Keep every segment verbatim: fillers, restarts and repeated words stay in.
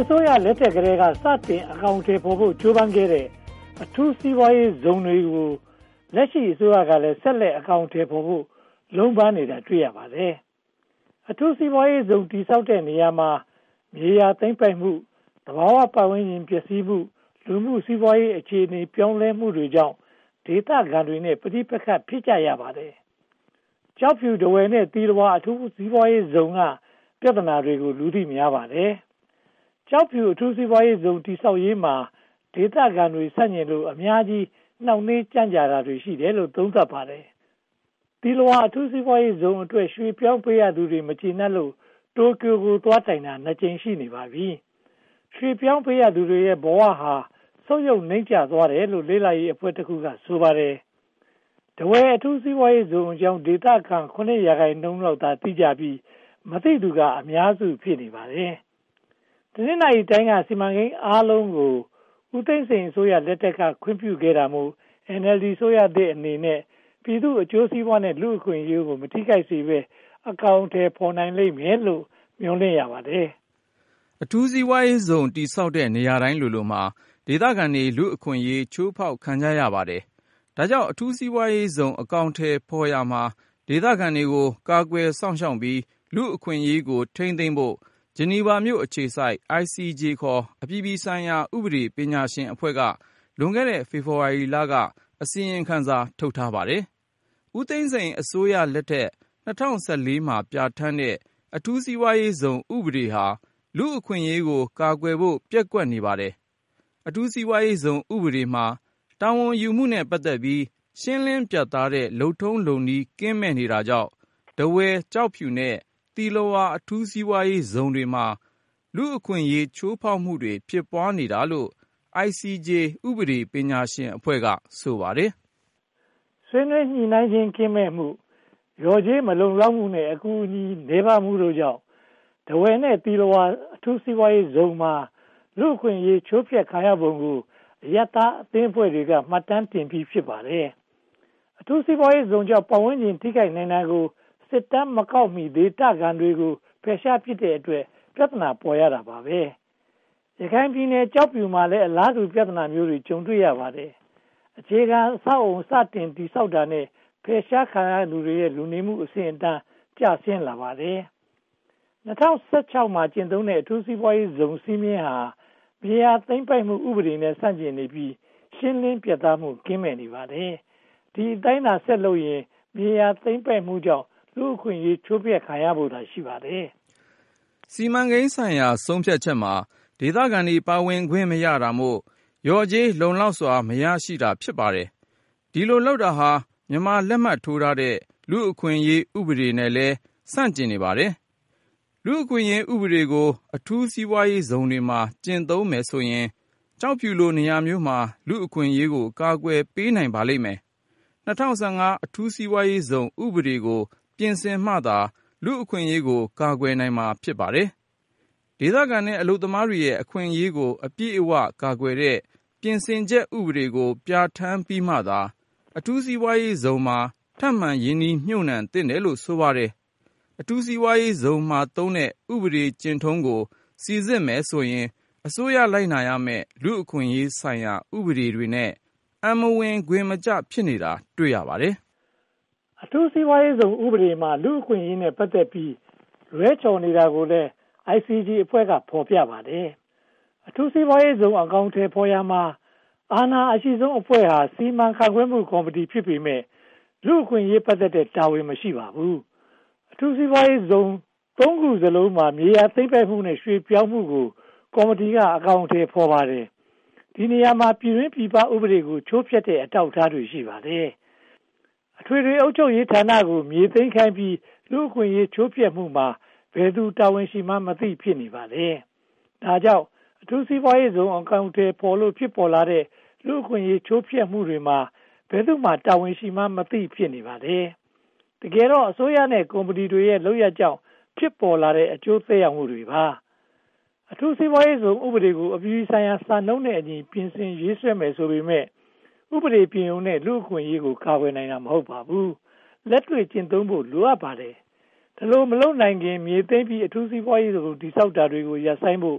စိုးရလက်ထက်ကလေးကစတင်အကောင့်ထဲပေါ်ဖို့ကြိုးပမ်းခဲ့တဲ့အထူးစီးပွားရေးဇုံတွေကိုလက်ရှိအစိုးရကလည်းဆက်လက်အကောင့်ထဲပေါ်ဖို့လုံးပန်းနေတာတွေ့ရပါတယ်။အထူးစီးပွားရေးဇုံတည်ဆောက်တဲ့နေရာမှာမြေယာသိမ်းပိုက်မှုသဘာဝပတ်ဝန်းကျင်ပျက်စီးမှုလူမှုစီးပွားရေးအခြေအနေပြောင်းလဲမှုတွေကြောင့်ဒေသခံတွေနဲ့ပဋိပက္ခဖြစ်ကြရပါတယ်။ကျောက်ဖြူတဝယ်နဲ့သီလဝါအထူးစီးပွားရေးဇုံကပြဿနာတွေကိုလူသိများပါတယ်။ကျောက်ဖြူအထူးစီးပွားရေးဇုံတည်ဆောက်ရေးမှာဒေသခံတွေဆန့်ကျင်လို့အများကြီးနှောင့်နှေးကြန့်ကြာတာတွေရှိတယ်လို့သုံးသပ်ပါတယ်။သီလဝါအထူးစီးပွားရေးဇုံအတွက်ရွှေပြောင်းပေးရသူတွေမကျေနပ်လို့တိုကျိုကိုသွားတိုင်တာနှစ်ကြိမ်ရှိနေပါပြီ။ရွှေပြောင်းပေးရသူတွေရဲ့ဘဝဟာဆုတ်ယုတ်နှိမ့်ကျသွားတယ်လို့လေးလာရေးအဖွဲ့တစ်ခုကဆိုပါတယ်။တဝဲအထူးစီးပွားရေးဇုံအကြောင်းဒေသခံခုနှစ်ရာခိုင်နှုန်းလောက်သာသိကြပြီးမသိသူကအများစုဖြစ်နေပါတယ်။တနင်္လာရီတိုင်းကစီမံကိန်းအားလုံးကိုဦးသိန်းစိန်အစိုးရလက်ထက်ကခွင့်ပြုခဲ့တာမို့ အန် အယ်လ် ဒီ အစိုးရသစ်အနေနဲ့ပြည်သူ့အကျိုးစီးပွားနဲ့လူ့အခွင့်အရေးကိုမထိခိုက်စေဘဲအကောင့်ထဲပေါ်နိုင်လိမ့်မယ်လို့မျှော်လင့်ရပါတယ်။အထူးစီးပွားရေးဇုံတည်ဆောက်တဲ့နေရာတိုင်းလိုလိုမှာဒေသခံတွေလူ့အခွင့်အရေးချိုးဖောက်ခံကြရပါတယ်။ဒါကြောင့်အထူးစီးပွားရေးဇုံအကောင့်ထဲပေါ်ရမှာဒေသခံတွေကိုကာကွယ်စောင့်ရှောက်ပြီးလူ့အခွင့်အရေးကိုထိန်းသိမ်းဖို့ဂျနီဗာမြို့အခြေစိုက် အိုင် စီ ဂျေ ခေါ်အပြည်ပြည်ဆိုင်ရာဥပဒေပညာရှင်အဖွဲ့ကလွန်ခဲ့တဲ့ဖေဖေါ်ဝါရီလကအစီရင်ခံစာထုတ်ထားပါတယ်။ဦးသိန်းစိန်အစိုးရလက်ထက်၂၀၁၄မှာပြဋ္ဌာန်းတဲ့အထူးစီးပွားရေးဇုံဥပဒေဟာလူ့အခွင့်အရေးကိုကာကွယ်ဖို့ပျက်ကွက်နေပါတယ်။အထူးစီးပွားရေးဇုံဥပဒေမှာတာဝန်ယူမှုနဲ့ပတ်သက်ပြီးရှင်းလင်းပြတ်သားတဲ့လုပ်ထုံးလုပ်နည်းကင်းမဲ့နေတာကြောင့်ထားဝယ်ကျောက်ဖြူနဲ့သီလဝါအထူးစီးပွားရေးဇုံတွေမှာလူ့အခွင့်အရေးချိုးဖောက်မှုတွေဖြစ်ပွားနေတာလို့ အိုင် စီ ဂျေ ဥပဒေပညာရှင်အဖွဲ့ကဆိုပါတယ်။ဆွေးနွေးညှိနှိုင်းခြင်းကင်းမဲ့မှုရော်ကြေးမလုံလောက်မှုနဲ့အကူအညီနေပါမှုတို့ကြောင့်ထားဝယ်နဲ့သီလဝါအထူးစီးပွားရေးဇုံမှာလူ့အခွင့်အရေးချိုးဖျက်ခံရပုံကိုအရပ်သားအသင်းအဖွဲ့တွေကမှတ်တမ်းတင်ပြီးဖြစ်ပါတယ်။အထူးစီးပွားရေးဇုံကြောင့်ပတ်ဝန်းကျင်ထိခိုက်နိုင်တာကိုစစ်တမ်းမကောက်မီဒေသခံတွေကိုဖယ်ရှားပစ်တဲ့အတွက်ပြဿနာပေါ်ရတာပါပဲ။ရခိုင်ပြည်နယ်ကျောက်ဖြူမှာလည်းအလားတူပြဿနာမျိုးတွေကြုံတွေ့ရပါတယ်။အခြေခံအဆောက်အုံစတင်တည်ဆောက်တာနဲ့ဖယ်ရှားခံရသူတွေရဲ့လူနေမှုအဆင့်အတန်းကျဆင်းလာပါတယ်။၂၀၁၆မှာကျင့်သုံးတဲ့အထူးစီးပွားရေးဇုံစည်းမျဉ်းဟာမြေယာသိမ်းပိုက်မှုဥပဒေနဲ့ဆန့်ကျင်နေပြီးရှင်းလင်းပြတ်သားမှုကင်းမဲ့နေပါတယ်။ဒီအတိုင်းသာဆက်လို့ရင်မြေယာသိမ်းပိုက်မှုကြောင့်လူ့အခွင့်အရေးချိုးဖျက်ခံရဖို့သာရှိပါတယ်။စီမံကိန်းဆိုင်ရာဆုံးဖြတ်ချက်မှာဒေသခံတွေပါဝင်ခွင့်မရတာမို့ရော်ကြေးလုံလောက်စွာမရရှိတာဖြစ်ပါတယ်။ဒီလိုလုပ်တာဟာမြန်မာလက်မှတ်ထိုးထားတဲ့လူ့အခွင့်အရေးဥပဒေနဲ့လည်းဆန့်ကျင်နေပါတယ်။လူ့အခွင့်အရေးဥပဒေကိုအထူးစီးပွားရေးဇုံတွေမှာကျင့်သုံးမယ်ဆိုရင်ကျောက်ဖြူလိုနေရာမျိုးမှာလူ့အခွင့်အရေးကိုကာကွယ်ပေးနိုင်ပါလိမ့်မယ်။၂၀၁၅အထူးစီးပွားရေးဇုံဥပဒေကိုပြင်ဆင်မှသာလူ့အခွင့်အရေးကိုကာကွယ်နိုင်မှာဖြစ်ပါတယ်။ဒေသခံနဲ့အလုပ်သမားတွေရဲ့အခွင့်အရေးကိုအပြည့်အဝကာကွယ်တဲ့ပြင်ဆင်ချက်ဥပဒေကိုပြဋ္ဌာန်းပြီးမှသာအထူးစီးပွားရေးဇုံမှာထပ်မံရင်းနှီးမြှုပ်နှံသင့်တယ်လို့ဆိုပါတယ်။အထူးစီးပွားရေးဇုံမှာသုံးတဲ့ဥပဒေကျင့်ထုံးကိုစီစစ်မယ်ဆိုရင်အစိုးရလိုက်နာရမယ့်လူ့အခွင့်အရေးဆိုင်ရာဥပဒေတွေနဲ့အံမဝင်ခွင်မကျဖြစ်နေတာတွေ့ရပါတယ်။အထူးစီးပွားရေးဇုံဥပဒေမှာလူ့အခွင့်အရေးနဲ့ပတ်သက်ပြီးလွဲချော်နေတာကိုလည်း အိုင် စီ ဂျီ အဖွဲ့ကဖော်ပြပါတယ်။အထူးစီးပွားရေးဇုံအကောင့်ထဲပေါ်ရမှာအာဏာအရှိဆုံးအဖွဲ့ဟာစီမံခန့်ခွဲမှုကော်မတီဖြစ်ပေမဲ့လူ့အခွင့်အရေးပတ်သက်တဲ့တာဝန်မရှိပါဘူး။အထူးစီးပွားရေးဇုံသုံးခုစလုံးမှာမြေယာသိမ်းပိုက်မှုနဲ့ရွှေ့ပြောင်းမှုကိုကော်မတီကအကောင့်ထဲပေါ်ပါတယ်။ဒီနေရာမှာပြည်တွင်းပြည်ပဥပဒေကိုချိုးဖျက်တဲ့အထောက်အထားတွေရှိပါတယ်။အထွေထွေအုပ်ချုပ်ရေးဌာနကိုမြေသိမ်းခိုင်းပြီးလူ့အခွင့်အရေးချိုးဖျက်မှုမှာဘယ်သူတာဝန်ရှိမှမသိဖြစ်နေပါတယ်။ဒါကြောင့်အထူးစီးပွားရေးဇုံအကောင့်ထဲပေါ်လို့ဖြစ်ပေါ်လာတဲ့လူ့အခွင့်အရေးချိုးဖျက်မှုတွေမှာဘယ်သူမှတာဝန်ရှိမှမသိဖြစ်နေပါတယ်။တကယ်တော့အစိုးရနဲ့ကုမ္ပဏီတွေရဲ့လုပ်ရကြောင်းဖြစ်ပေါ်လာတဲ့အကျိုးသက်ရောက်မှုတွေပါအထူးစီးပွားရေးဇုံဥပဒေကိုအပြည်ပြည်ဆိုင်ရာစံနှုန်းနဲ့အညီပြင်ဆင်ရေးဆွဲမယ်ဆိုပေမဲ့ဥပဒေပြင်ုံနဲ့လူ့အခွင့်အရေးကိုကာကွယ်နိုင်တာမဟုတ်ပါဘူးလက်တွေ့ကျင့်သုံးဖို့လိုအပ်ပါတယ်ဒါလိုမလုပ်နိုင်ခင်မြေသိမ်းပြီးအထူးစီးပွားရေးဇုံတည်ဆောက်တာတွေကိုရပ်ဆိုင်းဖို့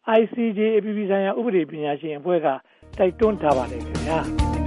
I C J အပြည်ပြည်ဆိုင်ရာဥပဒေပညာရှင်အဖွဲ့ကတိုက်တွန်းထားပါတယ်ခင်ဗျာ